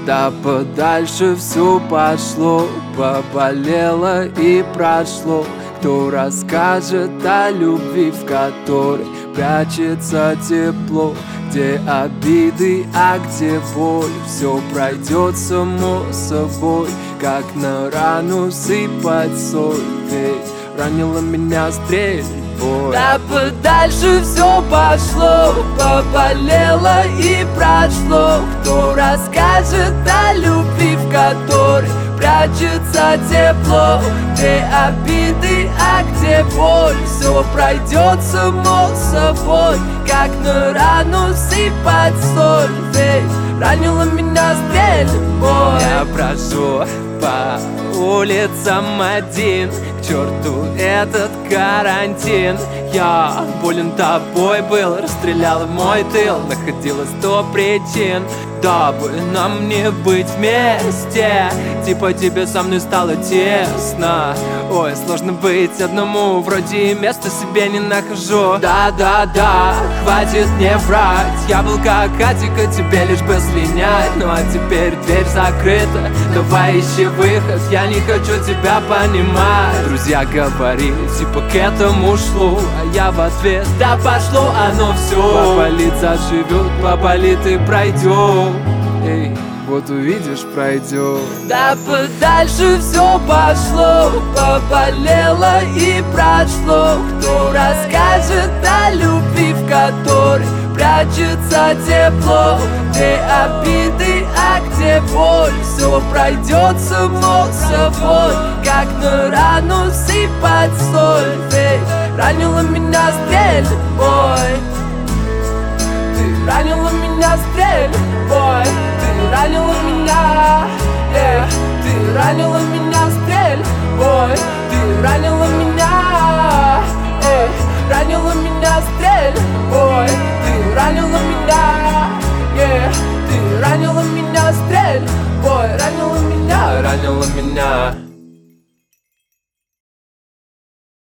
Да подальше все пошло, поболело и прошло. Кто расскажет о любви, в которой прячется тепло? Где обиды, а где боль? Все пройдет само собой, как на рану сыпать соль. Ведь ранила меня стрельбой. Да подальше все пошло, поболело и прошло. Кто расскажет о любви, в которой прячется тепло? Где обиды, а где боль? Все пройдет само собой, как на рану сыпать соль. Ведь ранила меня стрельбой. Я прошу по улицам один, к черту этот карантин. Я болен тобой был, расстрелял мой тыл. Находилось 100 причин, дабы нам не быть вместе. Типа тебе со мной стало тесно. Ой, сложно быть одному, вроде места себе не нахожу. Да-да-да, хватит не врать. Я был как Атика, тебе лишь бы слинять. Ну а теперь дверь закрыта, давай ищи выход. Я не хочу тебя понимать. Друзья говорили, типа к этому шло, а я в ответ: да пошло оно все. Поболит, заживет, поболит и пройдет. Эй, вот увидишь, пройдет. Да подальше все пошло, поболело и прошло. Кто расскажет о любви, в которой прячется тепло? Где обиды, а где боль? Все пройдет само собой, как на рану сыпать соль. Ведь ранила меня стрельбой. Ты ранила меня стрельбой. Ты ранила меня, ты ранила меня стрельбой. Ты ранила меня, ранила меня стрельбой. Ты ранила меня, ты ранила меня стрельбой. Ранила меня, ранила меня.